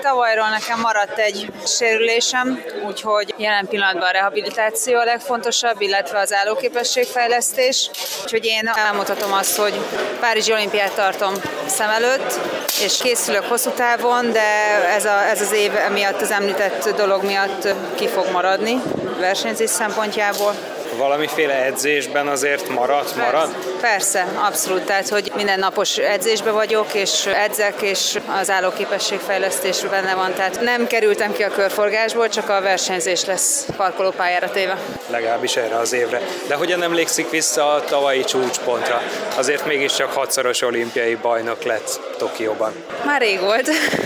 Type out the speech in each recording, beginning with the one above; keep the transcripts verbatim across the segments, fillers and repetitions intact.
Tavalyról nekem maradt egy sérülésem, úgyhogy jelen pillanatban a rehabilitáció a legfontosabb, illetve az állóképességfejlesztés. Úgyhogy én elmutatom azt, hogy Párizsi olimpiát tartom szem előtt, és készülök hosszú távon, de ez, a, ez az év emiatt, az említett dolog miatt ki fog maradni versenyzés szempontjából. Valamiféle edzésben azért marad, marad? Persze, persze, abszolút. Tehát, hogy mindennapos edzésben vagyok, és edzek, és az állóképességfejlesztés benne van. Tehát nem kerültem ki a körforgásból, csak a versenyzés lesz parkolópályára téve. Legalábbis erre az évre. De hogyan emlékszik vissza a tavalyi csúcspontra? Azért mégiscsak hatszoros olimpiai bajnok lett Tokióban. Már rég volt,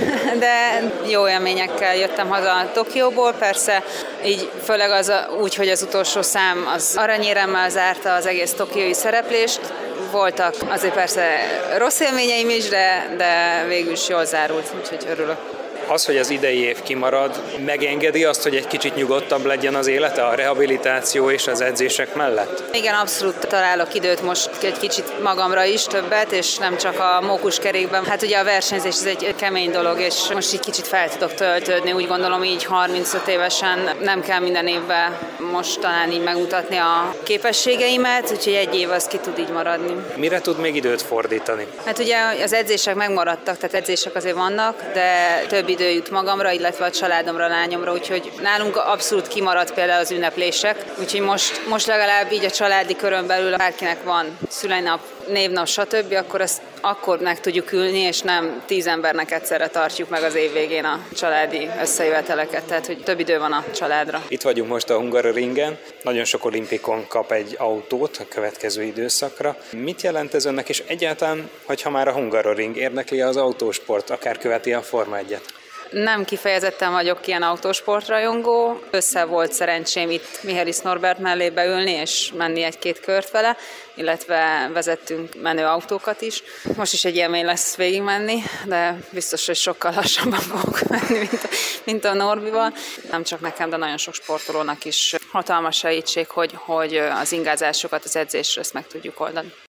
de jó élményekkel jöttem haza Tokióból. Persze így főleg az a, úgy, hogy az utolsó szám az aranyéremmel zárta az egész tokiói szereplést. Voltak azért persze rossz élményeim is, de, de végül is jól zárult, úgyhogy örülök. Az, hogy az idei év kimarad, megengedi azt, hogy egy kicsit nyugodtabb legyen az élete a rehabilitáció és az edzések mellett? Igen, abszolút találok időt most egy kicsit magamra is többet, és nem csak a mókuskerékben. Hát ugye a versenyzés ez egy kemény dolog, és most így kicsit fel tudok töltődni. Úgy gondolom, így harmincöt évesen nem kell minden évben most talán így megmutatni a képességeimet, úgyhogy egy év az ki tud így maradni. Mire tud még időt fordítani? Hát ugye az edzések megmaradtak, tehát edzések azért vannak, de több idő jut magamra, illetve a családomra, lányomra, úgyhogy nálunk abszolút kimaradt például az ünneplések, úgyhogy most, most legalább így a családi körön belül bárkinek van szülinap, névnap, stb., akkor ezt akkor meg tudjuk ülni, és nem tíz embernek egyszerre tartjuk meg az év végén a családi összejöveteleket, tehát hogy több idő van a családra. Itt vagyunk most a Hungaroringen, nagyon sok olimpikon kap egy autót a következő időszakra. Mit jelent ez önnek, és egyáltalán, hogyha már a Hungaroring érdekli az autósport, akár követi a Forma egyet? Nem kifejezetten vagyok ilyen autósportrajongó. Össze volt szerencsém itt Mihális Norbert mellé beülni és menni egy-két kört vele, illetve vezettünk menő autókat is. Most is egy élmény lesz végigmenni, de biztos, hogy sokkal lassabban fogok menni, mint a, mint a Norbival. Nem csak nekem, de nagyon sok sportolónak is hatalmas segítség, hogy, hogy az ingázásokat, az edzésre ezt meg tudjuk oldani.